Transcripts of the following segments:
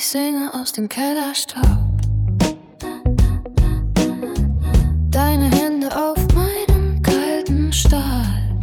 Ich singe aus dem Kellerstaub. Deine Hände auf meinem kalten Stahl.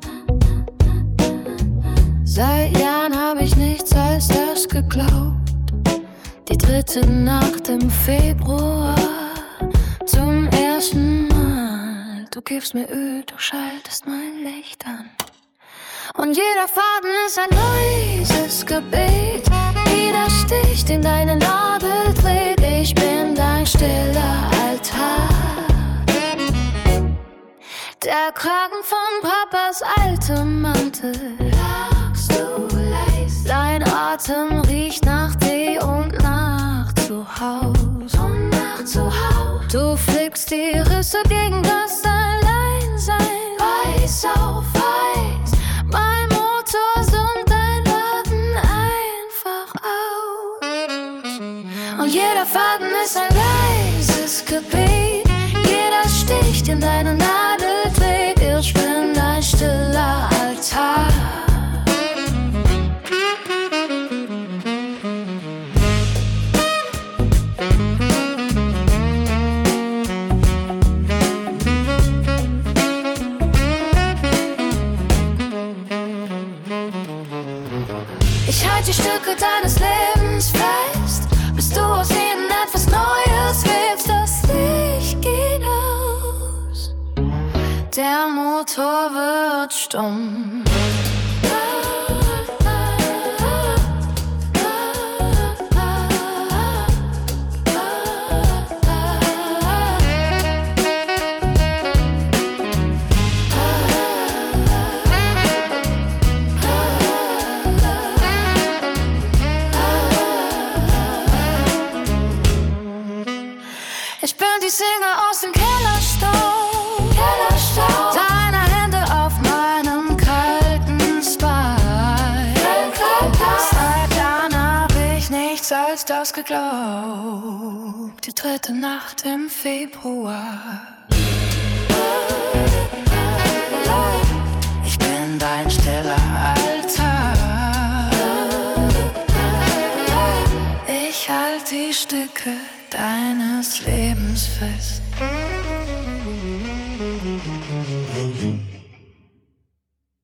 Seit Jahren hab ich nichts als das geglaubt. Die dritte Nacht im Februar. Zum ersten Mal. Du gibst mir Öl, du schaltest mein Licht an. Und jeder Faden ist ein leises Gebet. Jeder Stich, den deine Nadel dreht. Ich bin dein stiller Altar. Der Kragen von Papas altem Mantel. Lagst du leise. Dein Atem riecht nach Tee und nach Zuhaus. Und nach Zuhaus. Du flickst die Risse gegen das Alleinsein. Weiß auf weiß. Mein Motor summt dein Warten einfach aus. Und jeder Faden ist ein leises Gebet. Jeder Stich, den deine Nadel trägt. Ich bin dein stiller Altar. Ich halte die Stücke deines Lebens fest, bis du aus ihnen etwas Neues willst. Das Licht geht aus, der Motor wird stumm. Ich bin die Single aus dem Kellerstaub. Deine Hände auf meinem kalten Spine. Seit Jahren hab ich nichts als das geglaubt. Die dritte Nacht im Februar. Ich bin dein stiller Altar. Ich halt die Stücke deines Lebens fest.